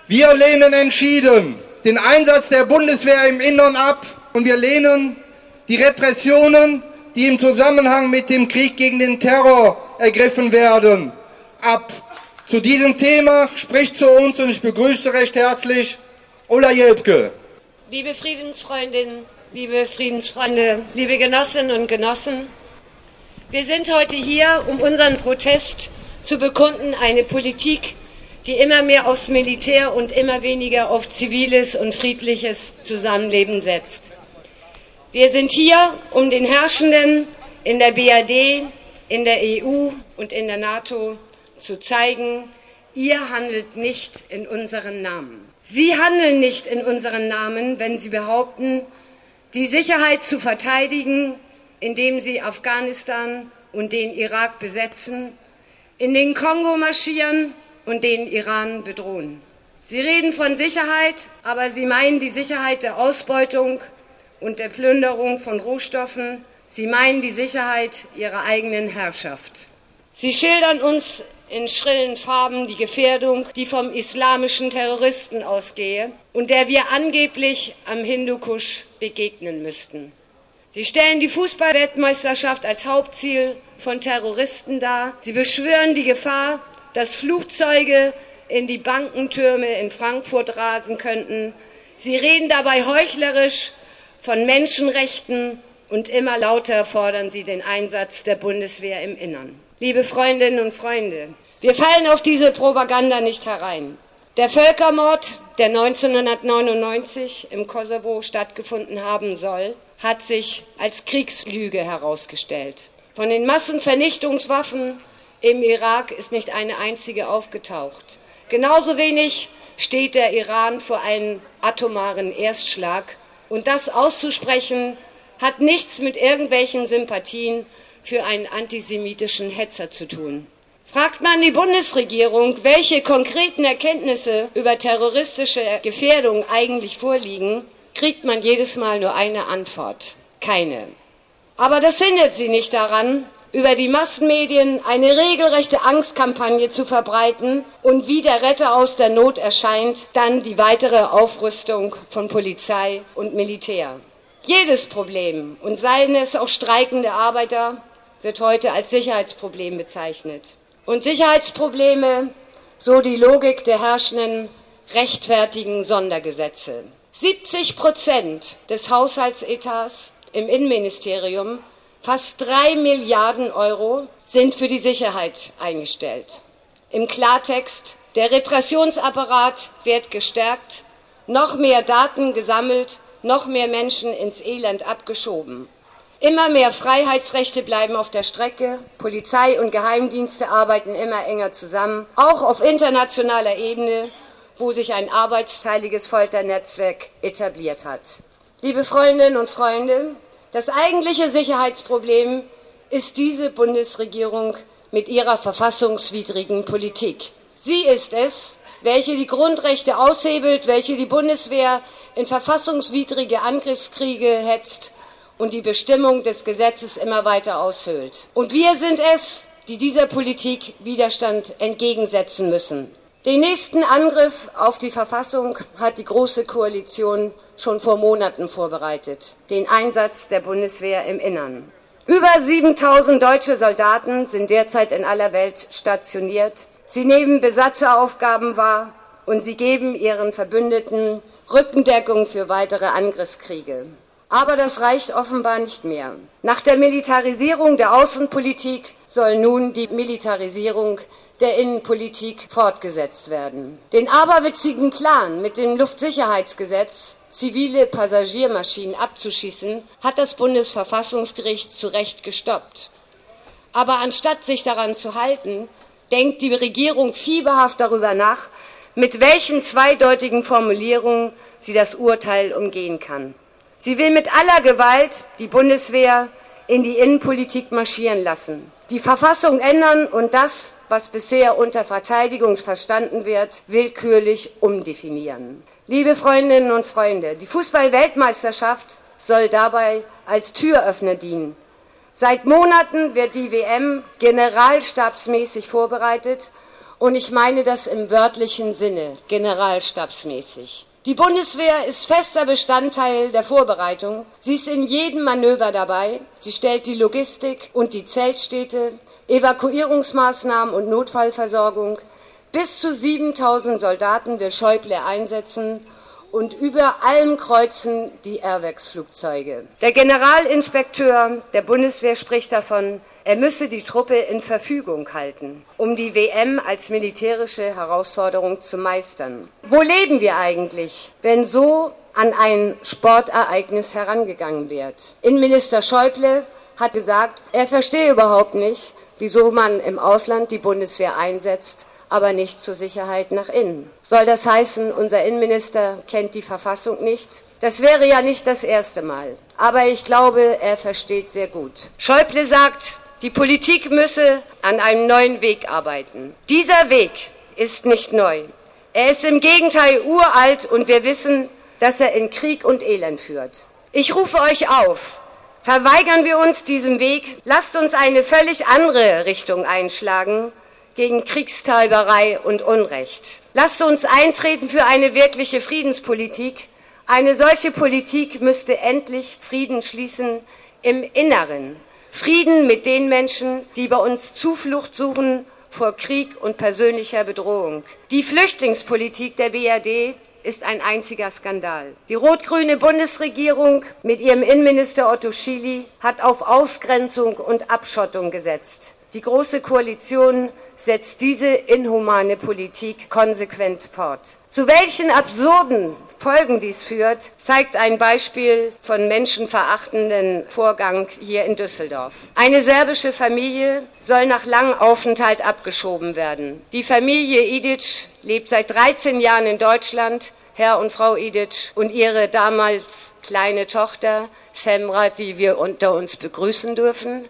Wir lehnen entschieden den Einsatz der Bundeswehr im Innern ab und wir lehnen die Repressionen, die im Zusammenhang mit dem Krieg gegen den Terror ergriffen werden, ab. Zu diesem Thema spricht zu uns, und ich begrüße recht herzlich, Ulla Jelpke. Liebe Friedensfreundinnen, liebe Friedensfreunde, liebe Genossinnen und Genossen, wir sind heute hier, um unseren Protest zu bekunden, eine Politik, die immer mehr aufs Militär und immer weniger auf ziviles und friedliches Zusammenleben setzt. Wir sind hier, um den Herrschenden in der BRD, in der EU und in der NATO zu zeigen, ihr handelt nicht in unseren Namen. Sie handeln nicht in unseren Namen, wenn Sie behaupten, die Sicherheit zu verteidigen, indem Sie Afghanistan und den Irak besetzen, in den Kongo marschieren und den Iran bedrohen. Sie reden von Sicherheit, aber Sie meinen die Sicherheit der Ausbeutung und der Plünderung von Rohstoffen. Sie meinen die Sicherheit Ihrer eigenen Herrschaft. Sie schildern uns in schrillen Farben die Gefährdung, die vom islamischen Terroristen ausgehe und der wir angeblich am Hindukusch begegnen müssten. Sie stellen die Fußball-Weltmeisterschaft als Hauptziel von Terroristen dar. Sie beschwören die Gefahr, dass Flugzeuge in die Bankentürme in Frankfurt rasen könnten. Sie reden dabei heuchlerisch von Menschenrechten und immer lauter fordern sie den Einsatz der Bundeswehr im Innern. Liebe Freundinnen und Freunde, wir fallen auf diese Propaganda nicht herein. Der Völkermord, der 1999 im Kosovo stattgefunden haben soll, hat sich als Kriegslüge herausgestellt. Von den Massenvernichtungswaffen im Irak ist nicht eine einzige aufgetaucht. Genauso wenig steht der Iran vor einem atomaren Erstschlag. Und das auszusprechen, hat nichts mit irgendwelchen Sympathien für einen antisemitischen Hetzer zu tun. Fragt man die Bundesregierung, welche konkreten Erkenntnisse über terroristische Gefährdung eigentlich vorliegen, kriegt man jedes Mal nur eine Antwort: keine. Aber das hindert sie nicht daran, über die Massenmedien eine regelrechte Angstkampagne zu verbreiten und wie der Retter aus der Not erscheint, dann die weitere Aufrüstung von Polizei und Militär. Jedes Problem, und seien es auch streikende Arbeiter, wird heute als Sicherheitsproblem bezeichnet. Und Sicherheitsprobleme, so die Logik der Herrschenden, rechtfertigen Sondergesetze. 70% des Haushaltsetats im Innenministerium, fast 3 Milliarden Euro, sind für die Sicherheit eingestellt. Im Klartext: der Repressionsapparat wird gestärkt, noch mehr Daten gesammelt, noch mehr Menschen ins Elend abgeschoben. Immer mehr Freiheitsrechte bleiben auf der Strecke, Polizei und Geheimdienste arbeiten immer enger zusammen, auch auf internationaler Ebene, wo sich ein arbeitsteiliges Folternetzwerk etabliert hat. Liebe Freundinnen und Freunde, das eigentliche Sicherheitsproblem ist diese Bundesregierung mit ihrer verfassungswidrigen Politik. Sie ist es, welche die Grundrechte aushebelt, welche die Bundeswehr in verfassungswidrige Angriffskriege hetzt und die Bestimmung des Gesetzes immer weiter aushöhlt. Und wir sind es, die dieser Politik Widerstand entgegensetzen müssen. Den nächsten Angriff auf die Verfassung hat die Große Koalition schon vor Monaten vorbereitet: den Einsatz der Bundeswehr im Innern. Über 7.000 deutsche Soldaten sind derzeit in aller Welt stationiert. Sie nehmen Besatzeraufgaben wahr und sie geben ihren Verbündeten Rückendeckung für weitere Angriffskriege. Aber das reicht offenbar nicht mehr. Nach der Militarisierung der Außenpolitik soll nun die Militarisierung der Innenpolitik fortgesetzt werden. Den aberwitzigen Plan, mit dem Luftsicherheitsgesetz zivile Passagiermaschinen abzuschießen, hat das Bundesverfassungsgericht zu Recht gestoppt. Aber anstatt sich daran zu halten, denkt die Regierung fieberhaft darüber nach, mit welchen zweideutigen Formulierungen sie das Urteil umgehen kann. Sie will mit aller Gewalt die Bundeswehr in die Innenpolitik marschieren lassen, die Verfassung ändern und das, was bisher unter Verteidigung verstanden wird, willkürlich umdefinieren. Liebe Freundinnen und Freunde, die Fußball-Weltmeisterschaft soll dabei als Türöffner dienen. Seit Monaten wird die WM generalstabsmäßig vorbereitet Und ich meine das im wörtlichen Sinne, generalstabsmäßig. Die Bundeswehr ist fester Bestandteil der Vorbereitung. Sie ist in jedem Manöver dabei. Sie stellt die Logistik und die Zeltstädte, Evakuierungsmaßnahmen und Notfallversorgung. Bis zu 7.000 Soldaten will Schäuble einsetzen und über allem kreuzen die Airwax-Flugzeuge. Der Generalinspekteur der Bundeswehr spricht davon, er müsse die Truppe in Verfügung halten, um die WM als militärische Herausforderung zu meistern. Wo leben wir eigentlich, wenn so an ein Sportereignis herangegangen wird? Innenminister Schäuble hat gesagt, er verstehe überhaupt nicht, wieso man im Ausland die Bundeswehr einsetzt, aber nicht zur Sicherheit nach innen. Soll das heißen, unser Innenminister kennt die Verfassung nicht? Das wäre ja nicht das erste Mal. Aber ich glaube, er versteht sehr gut. Schäuble sagt, die Politik müsse an einem neuen Weg arbeiten. Dieser Weg ist nicht neu. Er ist im Gegenteil uralt und wir wissen, dass er in Krieg und Elend führt. Ich rufe euch auf, verweigern wir uns diesem Weg, lasst uns eine völlig andere Richtung einschlagen gegen Kriegstreiberei und Unrecht. Lasst uns eintreten für eine wirkliche Friedenspolitik. Eine solche Politik müsste endlich Frieden schließen im Inneren. Frieden mit den Menschen, die bei uns Zuflucht suchen vor Krieg und persönlicher Bedrohung. Die Flüchtlingspolitik der BRD ist ein einziger Skandal. Die rot-grüne Bundesregierung mit ihrem Innenminister Otto Schily hat auf Ausgrenzung und Abschottung gesetzt. Die Große Koalition setzt diese inhumane Politik konsequent fort. Zu welchen absurden Folgen dies führt, zeigt ein Beispiel von menschenverachtenden Vorgang hier in Düsseldorf. Eine serbische Familie soll nach langem Aufenthalt abgeschoben werden. Die Familie Idic lebt seit 13 Jahren in Deutschland, Herr und Frau Idic und ihre damals kleine Tochter Semra, die wir unter uns begrüßen dürfen.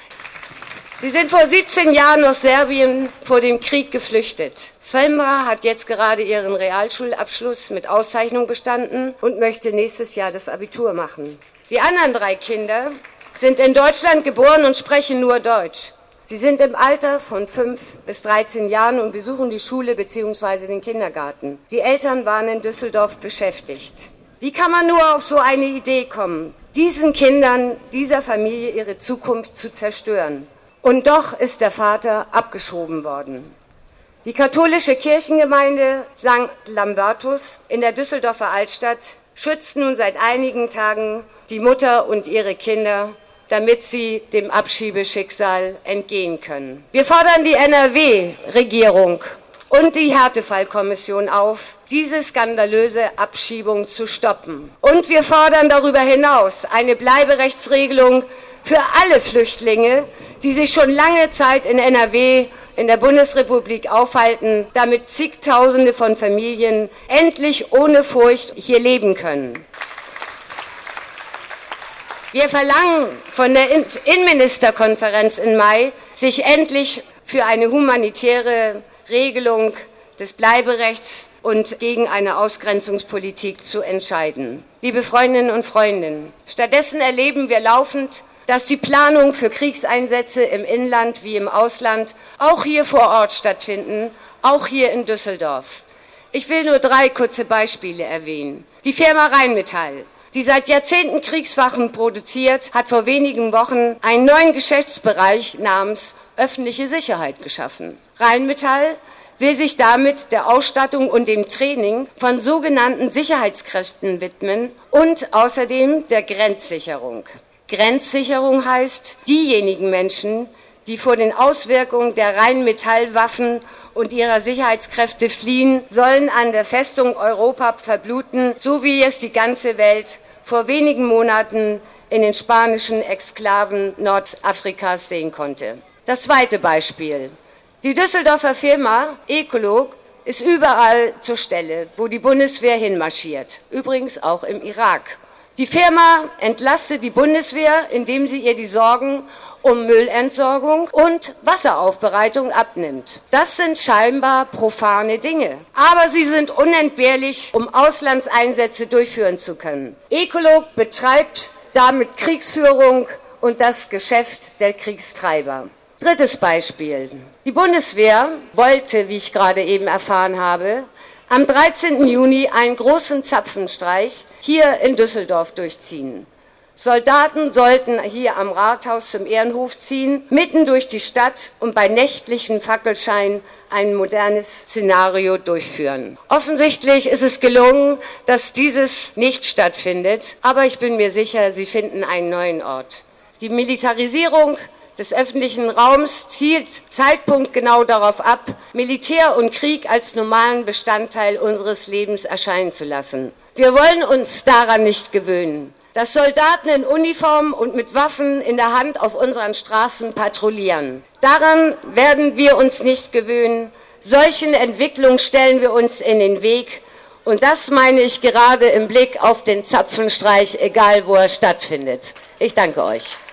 Sie sind vor 17 Jahren aus Serbien vor dem Krieg geflüchtet. Semra hat jetzt gerade ihren Realschulabschluss mit Auszeichnung bestanden und möchte nächstes Jahr das Abitur machen. Die anderen 3 Kinder sind in Deutschland geboren und sprechen nur Deutsch. Sie sind im Alter von 5 bis 13 Jahren und besuchen die Schule bzw. den Kindergarten. Die Eltern waren in Düsseldorf beschäftigt. Wie kann man nur auf so eine Idee kommen, diesen Kindern, dieser Familie ihre Zukunft zu zerstören? Und doch ist der Vater abgeschoben worden. Die katholische Kirchengemeinde St. Lambertus in der Düsseldorfer Altstadt schützt nun seit einigen Tagen die Mutter und ihre Kinder, damit sie dem Abschiebeschicksal entgehen können. Wir fordern die NRW-Regierung und die Härtefallkommission auf, diese skandalöse Abschiebung zu stoppen. Und wir fordern darüber hinaus eine Bleiberechtsregelung für alle Flüchtlinge, die sich schon lange Zeit in NRW, in der Bundesrepublik aufhalten, damit zigtausende von Familien endlich ohne Furcht hier leben können. Wir verlangen von der Innenministerkonferenz im Mai, sich endlich für eine humanitäre Regelung des Bleiberechts und gegen eine Ausgrenzungspolitik zu entscheiden. Liebe Freundinnen und Freunde, stattdessen erleben wir laufend, dass die Planungen für Kriegseinsätze im Inland wie im Ausland auch hier vor Ort stattfinden, auch hier in Düsseldorf. Ich will nur 3 kurze Beispiele erwähnen. Die Firma Rheinmetall, die seit Jahrzehnten Kriegswaffen produziert, hat vor wenigen Wochen einen neuen Geschäftsbereich namens öffentliche Sicherheit geschaffen. Rheinmetall will sich damit der Ausstattung und dem Training von sogenannten Sicherheitskräften widmen und außerdem der Grenzsicherung. Grenzsicherung heißt, diejenigen Menschen, die vor den Auswirkungen der Rheinmetallwaffen und ihrer Sicherheitskräfte fliehen, sollen an der Festung Europa verbluten, so wie es die ganze Welt vor wenigen Monaten in den spanischen Exklaven Nordafrikas sehen konnte. Das zweite Beispiel. Die Düsseldorfer Firma Ecolog ist überall zur Stelle, wo die Bundeswehr hinmarschiert, übrigens auch im Irak. Die Firma entlastet die Bundeswehr, indem sie ihr die Sorgen um Müllentsorgung und Wasseraufbereitung abnimmt. Das sind scheinbar profane Dinge, aber sie sind unentbehrlich, um Auslandseinsätze durchführen zu können. Ecolog betreibt damit Kriegsführung und das Geschäft der Kriegstreiber. Drittes Beispiel. Die Bundeswehr wollte, wie ich gerade eben erfahren habe, am 13. Juni einen großen Zapfenstreich hier in Düsseldorf durchziehen. Soldaten sollten hier am Rathaus zum Ehrenhof ziehen, mitten durch die Stadt und bei nächtlichen Fackelschein ein modernes Szenario durchführen. Offensichtlich ist es gelungen, dass dieses nicht stattfindet, aber ich bin mir sicher, sie finden einen neuen Ort. Die Militarisierung des öffentlichen Raums zielt zeitpunktgenau darauf ab, Militär und Krieg als normalen Bestandteil unseres Lebens erscheinen zu lassen. Wir wollen uns daran nicht gewöhnen, dass Soldaten in Uniform und mit Waffen in der Hand auf unseren Straßen patrouillieren. Daran werden wir uns nicht gewöhnen. Solchen Entwicklungen stellen wir uns in den Weg. Und das meine ich gerade im Blick auf den Zapfenstreich, egal wo er stattfindet. Ich danke euch.